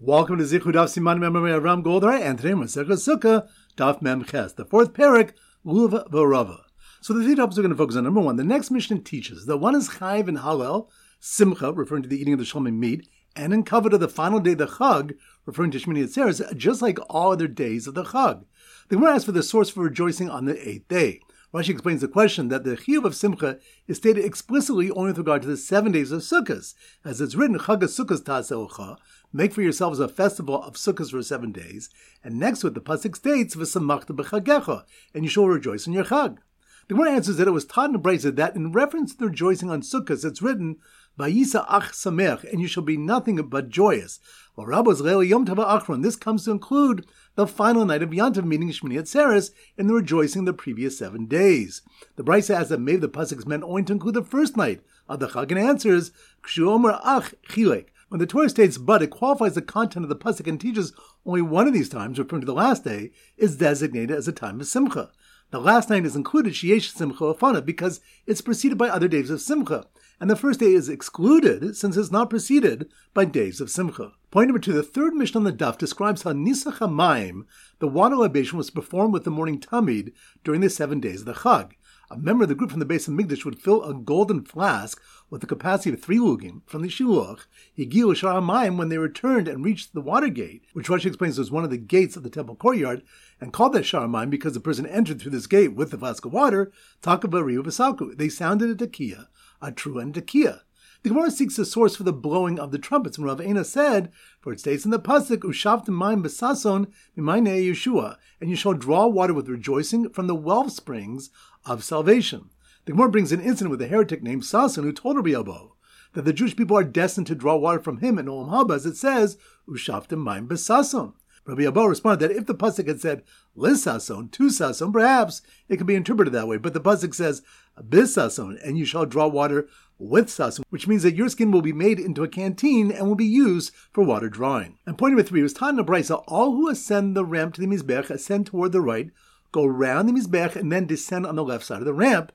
Welcome to Zichud Daf Siman Mem Ram Goldar, and today Masechah Sukkah Daf Mem Ches, the fourth parak, Luv V'Rava. So the three topics we're going to focus on. Number one, the next Mishnah teaches that one is Chayv and Halel, Simcha, referring to the eating of the Shalom meat, and in covet of the final day, the Chag, referring to Shmini Atzeres, just like all other days of the Chag. The Gemara asks for the source for rejoicing on the eighth day. Rashi explains the question that the chiyuv of Simcha is stated explicitly only with regard to the 7 days of Sukkot, as it's written, Chag Sukkot Ta'aseucha, make for yourselves a festival of Sukkot for 7 days, and next to it the pasuk states, V'samachta b'chagecha, and you shall rejoice in your Chag. The Gemara answers that it was taught in the Brisa that in reference to the rejoicing on Sukkot, it's written, Vayisa ach samech, and you shall be nothing but joyous. Well, Rabbo's Leil Yom Tov Achron, this comes to include the final night of Yom Tov, meaning Shmini Atzeres, in the rejoicing the previous 7 days. The Brisa asks that maybe the pasuk is meant only to include the first night of the Chag, and answers, Kshu Omer ach chilek. When the Torah states but, it qualifies the content of the pasuk and teaches only one of these times, referring to the last day, is designated as a time of Simcha. The last night is included, Sheyesh Simcha Afana, because it's preceded by other days of Simcha, and the first day is excluded since it's not preceded by days of Simcha. Point number 2, the third Mishnah on the Daf describes how Nisach HaMayim, the water libation, was performed with the morning Tamid during the 7 days of the Chag. A member of the group from the base of Migdash would fill a golden flask with the capacity of 3 lugim from the Shiluach, Higiu Shar HaMayim, when they returned and reached the water gate, which Rashi explains was one of the gates of the temple courtyard, and called that Shar HaMayim because the person entered through this gate with the flask of water, Takabariu V'Saku. They sounded a tekiah, a true and tekiah. The Gemara seeks a source for the blowing of the trumpets, and Rav Eina said, for it states in the pasuk, Ushavtim mayim b'sason mimayne Yeshua, and you shall draw water with rejoicing from the well springs of salvation. The Gemara brings an incident with a heretic named Sason who told Rabbi Abba that the Jewish people are destined to draw water from him in Olam Haba, as it says, Ushavtim mayim b'sason. Rabbi Abba responded that if the pasuk had said Lisason, to Sason, perhaps it could be interpreted that way, but the pasuk says Bisason, and you shall draw water with sason, which means that your skin will be made into a canteen and will be used for water drawing. And point number 3 was taught in the Brisa, all who ascend the ramp to the Mizbech ascend toward the right, go around the Mizbech, and then descend on the left side of the ramp,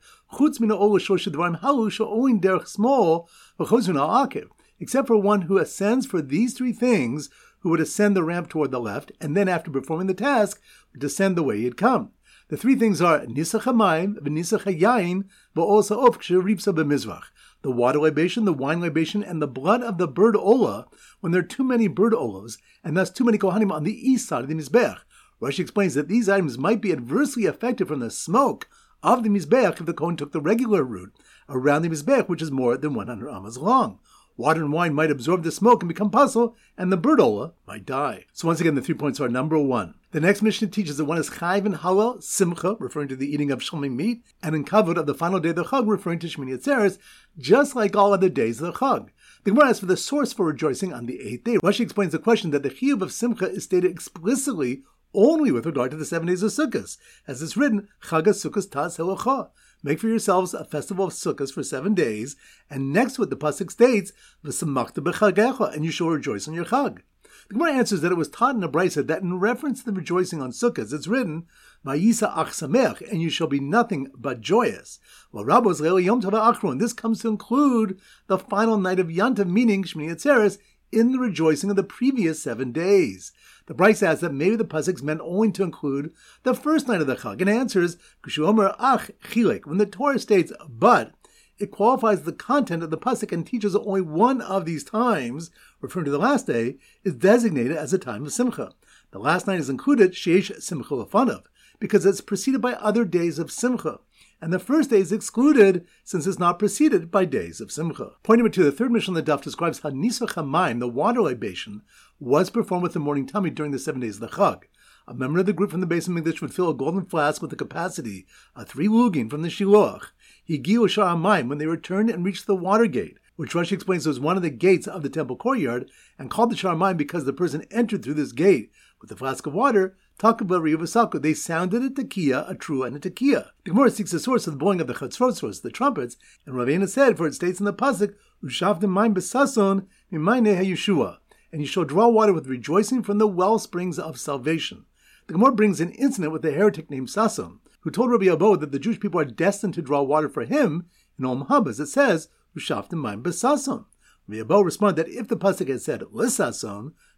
except for one who ascends for these 3 things, who would ascend the ramp toward the left, and then after performing the task, would descend the way he had come. The 3 things are Nisach HaMayim, V'Nisach HaYayin, V'Osa Of K'Sheripsa B'Mizrach, the water libation, the wine libation, and the blood of the bird olah, when there are too many bird olos, and thus too many kohanim on the east side of the Mizbech. Rashi explains that these items might be adversely affected from the smoke of the Mizbech if the kohen took the regular route around the Mizbech, which is more than 100 amas long. Water and wine might absorb the smoke and become puzzle, and the bird olah might die. So once again, the 3 points are number 1. The next Mishnah teaches that one is Chayv and Halel, Simcha, referring to the eating of Shalom meat, and in Kavod of the final day of the Chag, referring to Shmini Atzeres, just like all other days of the Chag. The Gemara asks for the source for rejoicing on the 8th day. Rashi explains the question that the chiyuv of Simcha is stated explicitly only with regard to the 7 days of Sukkot, as it's written, Chag Sukkot Ta'aseucha. Make for yourselves a festival of Sukkot for 7 days, and next to it the pasuk states, V'samachta b'chagecha, and you shall rejoice on your Chag. The Gemara answers that it was taught in the Brisa that in reference to the rejoicing on Sukkot, it's written, Vayisa ach samech, and you shall be nothing but joyous. Well, Rabbo's Leil Yom Tov Achron, this comes to include the final night of Yom Tov, meaning Shmini Atzeres, in the rejoicing of the previous 7 days. The Brisa asks that maybe the pasuk is meant only to include the first night of the Chag, and answers, Kshu Omer ach chilek, when the Torah states but, it qualifies the content of the pasuk and teaches that only one of these times, referring to the last day, is designated as a time of Simcha. The last night is included, Sheyesh Simcha Lefanav, because it's preceded by other days of Simcha, and the first day is excluded since it's not preceded by days of Simcha. Point number 2, the third Mishnah on the Daf describes how Nisach HaMayim, the water libation, was performed with the morning Tamid during the 7 days of the Chag. A member of the group from the base of Migdash would fill a golden flask with the capacity of 3 lugim from the Shiluach, Higiu Shar HaMayim, when they returned and reached the water gate, which Rashi explains was one of the gates of the temple courtyard, and called the Shar HaMayim because the person entered through this gate with the flask of water, Takabariu V'Saku. They sounded a tekiah, a true and a tekiah. The Gemara seeks the source of the blowing of the chatzrot, source, the trumpets, and Rav Eina said, for it states in the pasuk, Ushavtim mayim b'sason mimayne Yeshua, and you shall draw water with rejoicing from the well springs of salvation. The Gemara brings an incident with a heretic named Sason, who told Rabbi Abba that the Jewish people are destined to draw water for him in Olam Haba, as it says, Ushavtim mayim b'sason. Rabbi Abba responded that if the pasuk had said Lisason,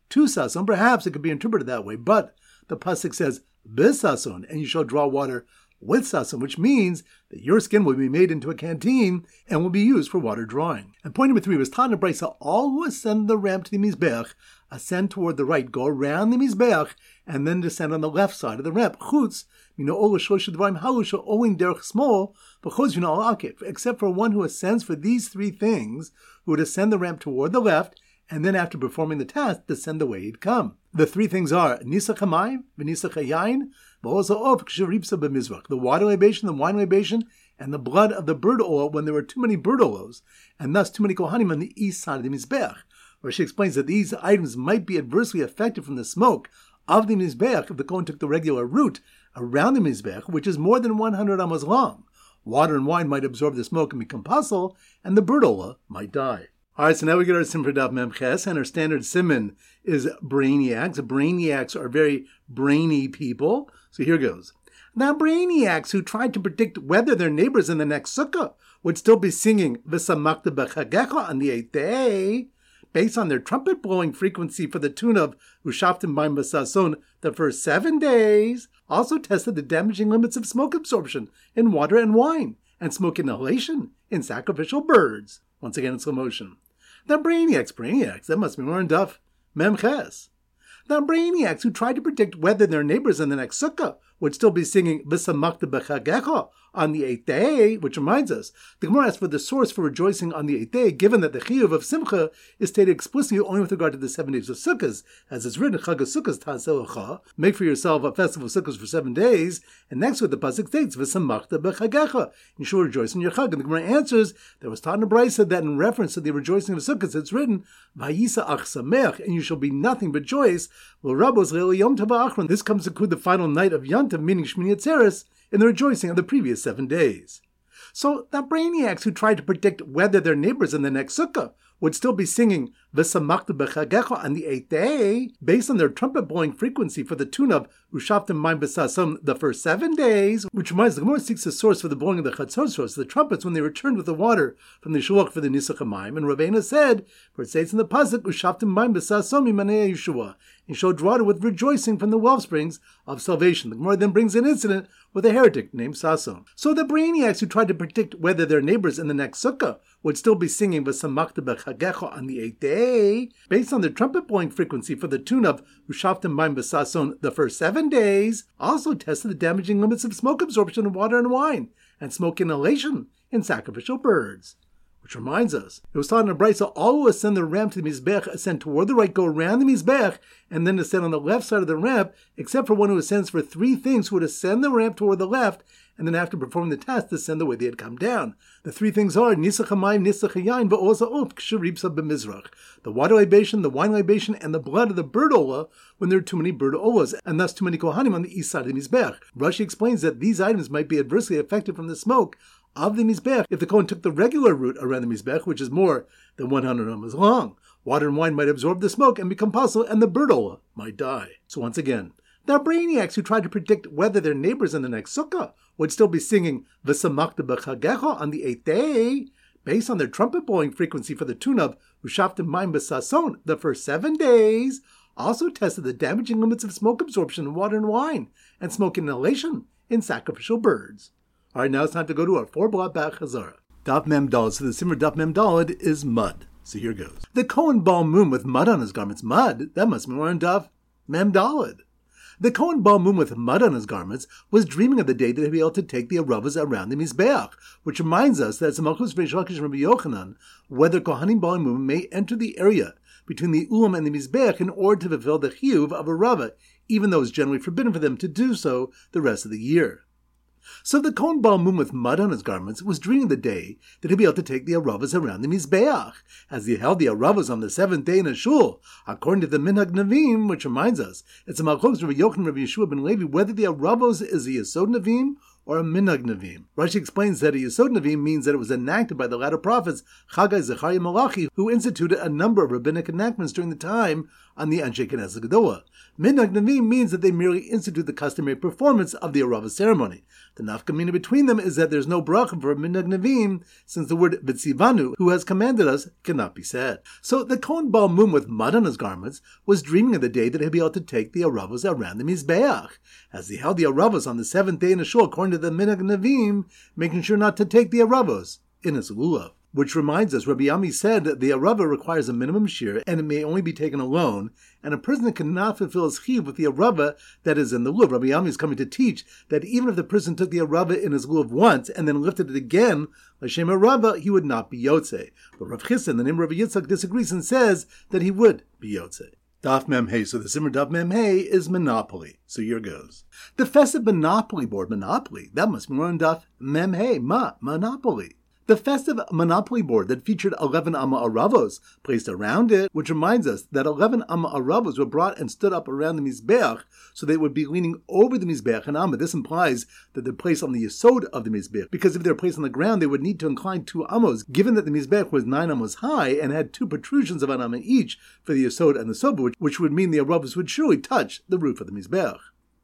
2 sason. Perhaps it could be interpreted that way, but the pasuk says bisason, and you shall draw water with sason, which means that your skin will be made into a canteen and will be used for water drawing. And point number 3 was Tana Brisa, all who ascend the ramp to the Mizbeach ascend toward the right, go around the Mizbeach, and then descend on the left side of the ramp. Chutz, except for one who ascends for these 3 things, who would ascend the ramp toward the left, and then after performing the task, descend the way he'd come. The 3 things are nisach hamayim, v'nisach hayayin, the water libation, the wine libation, and the blood of the bird oil when there were too many bird oils, and thus too many kohanim on the east side of the Mizbeach. Where she explains that these items might be adversely affected from the smoke of the Mizbeach if the Kohen took the regular route around the Mizbeach, which is more than 100 amos long. Water and wine might absorb the smoke and become puzzle, and the bird oil might die. Alright, so now we get our sim for Daf Mem Ches, and our standard siman is brainiacs. Brainiacs are very brainy people. So here goes. Now brainiacs who tried to predict whether their neighbors in the next sukkah would still be singing V'samakta b'chagecha on the 8th day, based on their trumpet blowing frequency for the tune of Ushaftim B'im B'sason the first 7 days, also tested the damaging limits of smoke absorption in water and wine, and smoke inhalation in sacrificial birds. Once again in slow motion. The brainiacs, that must be more in Daf Mem Ches. The brainiacs who tried to predict whether their neighbors in the next sukkah would still be singing V'samakta b'chagecha on the 8th day, which reminds us, the Gemara asks for the source for rejoicing on the 8th day, given that the chiyuv of simcha is stated explicitly only with regard to the 7 days of sukkahs, as it's written, Chag HaSukkos ta'aseh lecha, make for yourself a festival of sukkahs for 7 days, and next with the pasuk states, V'samakta b'chagecha, you shall rejoice in your chag. And the Gemara answers, there was taught in the Brisa that in reference to the rejoicing of sukkahs, it's written, Vayisa ach sameach, and you shall be nothing but joyous. Well, Rabbos leil Yom Tov ha'achron. This comes to include the final night of Yom Tov, meaning Shmini Atzeres, in the rejoicing of the previous 7 days. So the brainiacs who tried to predict whether their neighbors in the next sukkah would still be singing V'samakta b'chagecha on the 8th day, based on their trumpet blowing frequency for the tune of Ushaftim B'im B'sason the first 7 days, which reminds the Gemara seeks a source for the blowing of the chatzos, the trumpets, when they returned with the water from the shulach for the nisach hamayim. And Ravena said, for it states in the pasuk, Ushaftim B'im B'sason mimanei Yeshua, and showed water with rejoicing from the wellsprings of salvation. The Gemara then brings an incident with a heretic named Sason. So the brainiacs who tried to predict whether their neighbors in the next sukkah would still be singing V'samakta b'chagecha on the 8th day, based on their trumpet blowing frequency for the tune of Ushaftim B'im B'sason the first 7 days, also tested the damaging limits of smoke absorption in water and wine, and smoke inhalation in sacrificial birds. Which reminds us, it was taught in a Brisa, all who ascend the ramp to the Mizbeach ascend toward the right, go around the Mizbeach, and then descend on the left side of the ramp, except for one who ascends for 3 things, who would ascend the ramp toward the left, and then after performing the task, descend the way they had come down. The 3 things are nisach hamayim, nisach hayayin, v'oza op k'shuripsa b'mizrach, the water libation, the wine libation, and the blood of the bird ola when there are too many bird olas, and thus too many kohanim on the east side of the Mizbeach. Rashi explains that these items might be adversely affected from the smoke of the Mizbeach if the Kohen took the regular route around the Mizbeach, which is more than 100 amos long. Water and wine might absorb the smoke and become puzzle, and the bird ola might die. So once again, there are brainiacs who tried to predict whether their neighbors in the next sukkah would still be singing V'samakta b'chagecha on the 8th day, based on their trumpet blowing frequency for the tune of Ushaftim B'im B'sason the first 7 days, also tested the damaging limits of smoke absorption in water and wine, and smoke inhalation in sacrificial birds. All right, now it's time to go to our 4-blot back Chazara. Daf Mem Daled. So the simmer Daf Mem Daled is mud. So here goes. The Kohen Baal Mum with mud on his garments. Mud? That must be more in Daf Mem Daled. The Kohen Baal Mum with mud on his garments was dreaming of the day that he'd be able to take the aravas around the Mizbeach, which reminds us that it's a Malchus Reish Lakish and Rabbi Yochanan, whether Kohanim Baal Mum may enter the area between the Ulam and the Mizbeach in order to fulfill the chiyuv of a rava, even though it's generally forbidden for them to do so the rest of the year. So the Kohen Baal Mum with mud on his garments was dreaming the day that he'd be able to take the aravas around the Mizbeach, as he held the aravas on the 7th day in a shul, according to the Minhag Navim, which reminds us, it's a Malchus Rabbi Yochanan Rabbi Yeshua ben Levi, whether the aravos is a Yesod Navim or a Minhag Navim. Rashi explains that a Yesod Navim means that it was enacted by the latter prophets, Chagai, Zechariah, Malachi, who instituted a number of rabbinic enactments during the time on the Anshe Knesset Gedolah. Minhag Nevim means that they merely institute the customary performance of the Arava ceremony. The nafkamina between them is that there's no bracha for Minhag Nevim, since the word V'tzivanu, who has commanded us, cannot be said. So the Kohen Baal Mum with mud on his garments was dreaming of the day that he'd be able to take the Aravos around the Mizbeach. As he held the Aravos on the seventh day in the shul, according to the Minhag Nevim, making sure not to take the Aravos in his lulav. Which reminds us, Rabbi Ami said that the Arava requires a minimum shir, and it may only be taken alone, and a prisoner cannot fulfill his chiv with the Arava that is in the lulav. Rabbi Ami is coming to teach that even if the prisoner took the Arava in his lulav once, and then lifted it again, L'Shem Arava, he would not be Yotze. But Rav Chisda, the name of Rabbi Yitzchak, disagrees and says that he would be Yotze. Daf Mem Hey. So the Simmer Daf Mem Hey is Monopoly. So here goes. The festive Monopoly board, Monopoly, that must be more on Daf Mem Hey, Monopoly. The festive Monopoly board that featured 11 Amma Aravos placed around it, which reminds us that 11 Amma Aravos were brought and stood up around the Mizbeach so they would be leaning over the Mizbeach and Amma. This implies that they're placed on the Yesod of the Mizbeach, because if they were placed on the ground, they would need to incline 2 Amos, given that the Mizbeach was 9 Amos high and had 2 protrusions of an Amma each for the Yesod and the Soba, which would mean the Aravos would surely touch the roof of the Mizbeach.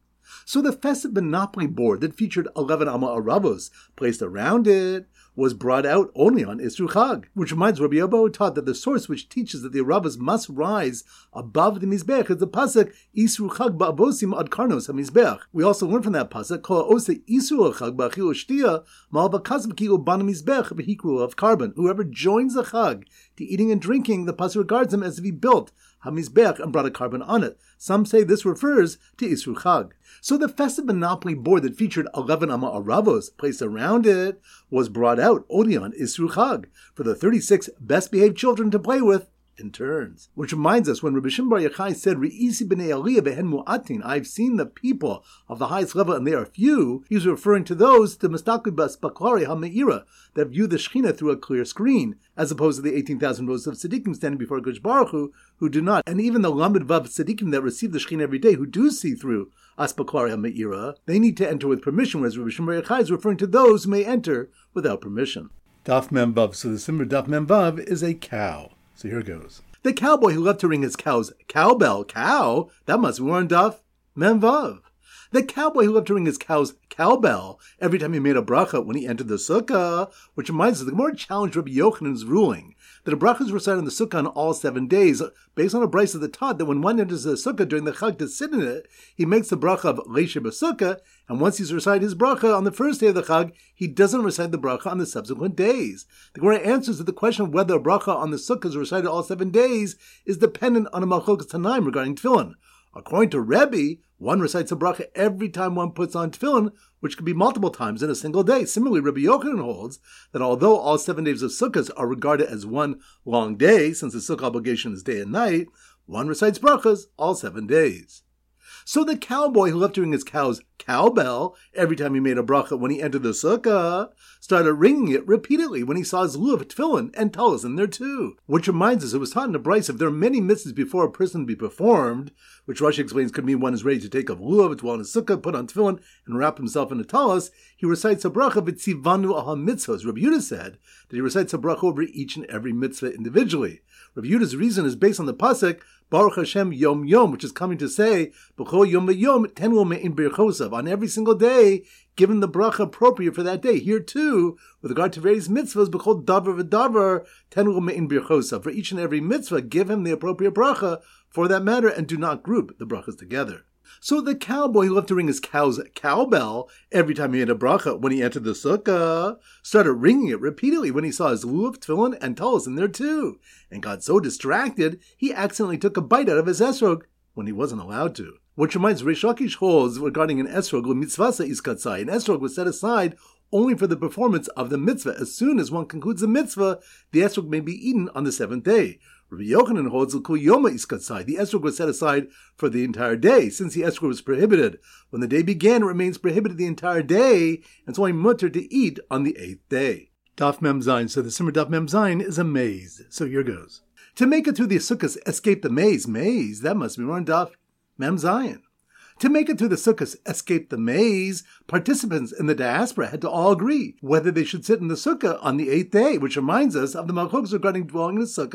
So the festive Monopoly board that featured 11 Amma Aravos placed around it was brought out only on Isru Chag, which reminds Rabbi Yobo taught that the source which teaches that the Aravos must rise above the Mizbeach is the pasuk Isru Chag ba'avosim ad karnos ha-Mizbeach. We also learn from that pasuk Kol ose Isru Chag ba'achil u'shtia mal v'kasv ki u'ban Mizbeach b'hikru of carbon. Whoever joins the Chag to eating and drinking, the pasuk regards him as if he built ha-Mizbeach and brought a carbon on it. Some say this refers to Isru Chag. So the festive Monopoly board that featured 11 Amma Aravos placed around it was brought out only on Isru Chag for the 36 best-behaved children to play with in turns. Which reminds us, when Rabbi Shimon Bar Yochai said, Re'isi b'nei Aliyah behen mu'atin, I've seen the people of the highest level and they are few, he was referring to those, to Mistakli bas Baklari HaMe'ira, that view the Shekhinah through a clear screen, as opposed to the 18,000 rows of Tzaddikim standing before Kodesh Baruch Hu, who do not. And even the Lamed Vav Tzaddikim that receive the Shekhinah every day, who do see through Aspaklari HaMe'ira, they need to enter with permission, whereas Rabbi Shimon Bar Yochai is referring to those who may enter without permission. Daf Mem Vav. So the Simmer Daf Mem Vav is a cow. So here goes. The cowboy who loved to ring his cow's cowbell, cow, that must be worn Daf Mem Vav. The cowboy who loved to ring his cow's cowbell every time he made a bracha when he entered the sukkah, which reminds us the Gemara challenged Rabbi Yochanan's ruling that a bracha is recited in the sukkah on all 7 days, based on a brisa that taught that when one enters the sukkah during the chag to sit in it, he makes the bracha of leishe b'sukkah, and once he's recited his bracha on the first day of the chag, he doesn't recite the bracha on the subsequent days. The Gemara answers that the question of whether a bracha on the sukkah is recited all 7 days is dependent on a malchokas tanaim regarding tefillin. According to Rebbe, one recites a bracha every time one puts on tefillin, which could be multiple times in a single day. Similarly, Rabbi Yochanan holds that although all 7 days of Sukkot are regarded as one long day, since the Sukkah obligation is day and night, one recites brachas all 7 days. So the cowboy who loved to ring his cow's cowbell every time he made a bracha when he entered the sukkah started ringing it repeatedly when he saw his lulav, tefillin, and talis in there too. Which reminds us, it was taught in the Brisa, if there are many mitzvahs before a person be performed, which Rashi explains could mean one is ready to take off lulav, to dwell in his sukkah, put on tefillin, and wrap himself in a talis, he recites a bracha v'tzivanu aha mitzvahs. Rabbi Yehuda said that he recites a bracha over each and every mitzvah individually. Rabbi Yehuda's reason is based on the pasuk Baruch Hashem Yom Yom, which is coming to say B'chol Yom V'Yom Tenlu Me'in Birchosav, on every single day, given the bracha appropriate for that day. Here too, with regard to various mitzvahs, B'chol Davar V'Davar Tenlu Me'in Birchosav, for each and every mitzvah, give him the appropriate bracha for that matter, and do not group the brachas together. So the cowboy who loved to ring his cow's cowbell every time he had a bracha when he entered the sukkah started ringing it repeatedly when he saw his lulav, tefillin, and talis in there too, and got so distracted he accidentally took a bite out of his esrog when he wasn't allowed to. Which reminds Reish Lakish holds regarding an esrog, mitzvasa iskatzai. An esrog was set aside only for the performance of the mitzvah. As soon as one concludes the mitzvah, the esrog may be eaten on the 7th day. Rabbi Yochanan holds the yoma iskatzai. The esrog was set aside for the entire day. Since the esrog was prohibited when the day began, it remains prohibited the entire day, and it's only mutter to eat on the 8th day. Daf Mem Zayin. So the Simmer Daf Mem Zayin is a maze. So here goes. To make it through the sukkahs, escape the maze. Maze, that must be run Daf Mem Zayin. To make it through the sukkahs, escape the maze, participants in the diaspora had to all agree whether they should sit in the sukkah on the 8th day, which reminds us of the malchokos regarding dwelling in the sukkah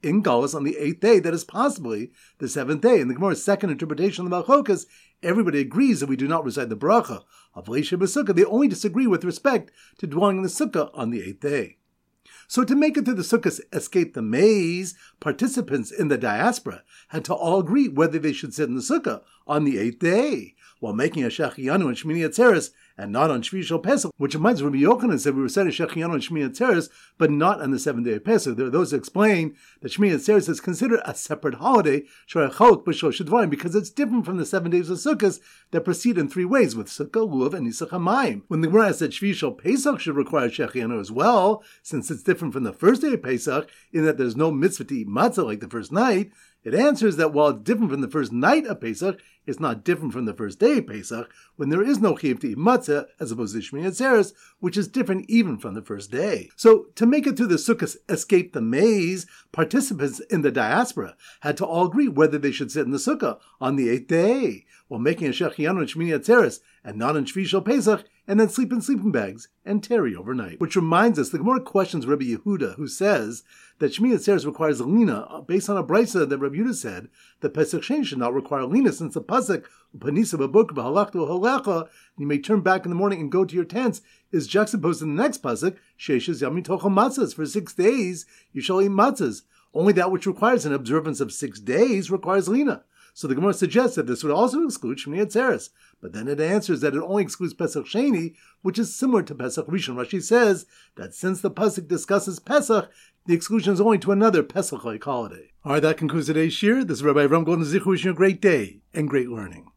in Galus on the 8th day, that is possibly the 7th day. In the Gemara's second interpretation of the Malchokas, everybody agrees that we do not recite the bracha of Leisha B'Sukkah. They only disagree with respect to dwelling in the Sukkah on the 8th day. So to make it through the Sukkah's escape the maze, participants in the diaspora had to all agree whether they should sit in the Sukkah on the 8th day, while making a Shechianu and Shmini Atzeres, and not on Shvi Shel Pesach, which reminds Rabbi Yochanan said we recited Shechianu and Shmini Atzeres, but not on the 7th day of Pesach. There are those who explain that Shmini Atzeres is considered a separate holiday, because it's different from the 7 days of Sukkot that proceed in 3 ways, with Sukkah, Lulav, and Nisach HaMayim. When the Gemara asks that Shvi Shel Pesach should require Shechianu as well, since it's different from the first day of Pesach, in that there's no mitzvah to eat matzah like the first night, it answers that while it's different from the first night of Pesach, it's not different from the first day of Pesach, when there is no chiyuv to eat matzah, as opposed to Shmini Atzeres, which is different even from the first day. So, to make it through the Sukkot escape the maze, participants in the diaspora had to all agree whether they should sit in the Sukkah on the 8th day, while making a Shechianu and Shmini Atzeres, and not on Shvi Shel Pesach, and then sleep in sleeping bags and tarry overnight. Which reminds us, the Gemara questions Rabbi Yehuda, who says that Shmini Atzeres requires lina, based on a brisa that Rabbi Yehuda said that Pesach Sheni should not require lina, since the pasuk Upanisa b'boker b'halachta u'halecha, you may turn back in the morning and go to your tents, is juxtaposed in the next pasuk Sheishes Yamim Tochel Matzahs, for 6 days you shall eat matzahs. Only that which requires an observance of 6 days requires lina. So the Gemara suggests that this would also exclude Shmini Atzeres, but then it answers that it only excludes Pesach Sheni, which is similar to Pesach Rishon. Rashi says that since the pasuk discusses Pesach, the exclusion is only to another Pesach-like holiday. All right, that concludes today's shir. This is Rabbi Avram Golden Zichu wishing you a great day and great learning.